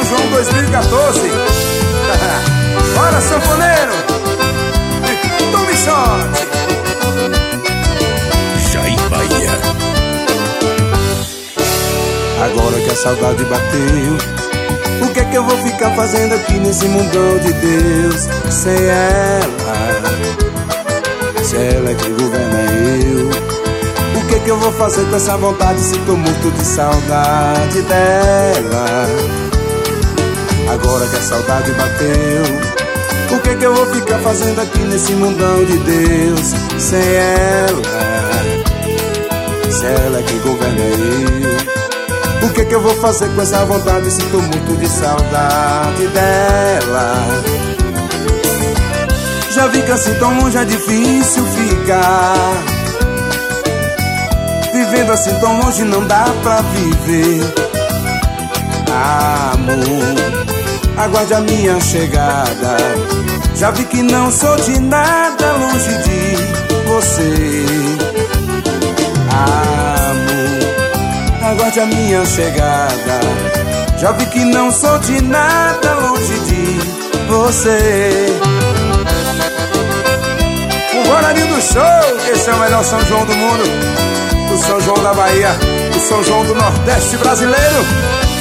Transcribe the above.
João 2014. Bora, sanfoneiro, tome sorte. Jair Bahia. Agora que a saudade bateu, o que é que eu vou ficar fazendo aqui nesse mundão de Deus? Sem ela, se ela é quem governa eu, o que é que eu vou fazer com essa vontade se tô morto de saudade dela? Agora que a saudade bateu, o que é que eu vou ficar fazendo aqui nesse mundão de Deus? Sem ela, se ela é quem governa eu, o que é que eu vou fazer com essa vontade se tô muito de saudade dela? Já vi que assim tão longe é difícil ficar, vivendo assim tão longe não dá pra viver. Amor, aguarde a minha chegada. Já vi que não sou de nada longe de você. Amor, aguarde a minha chegada. Já vi que não sou de nada longe de você. O Guarani do Show, esse é o melhor São João do mundo, o São João da Bahia, o São João do Nordeste brasileiro.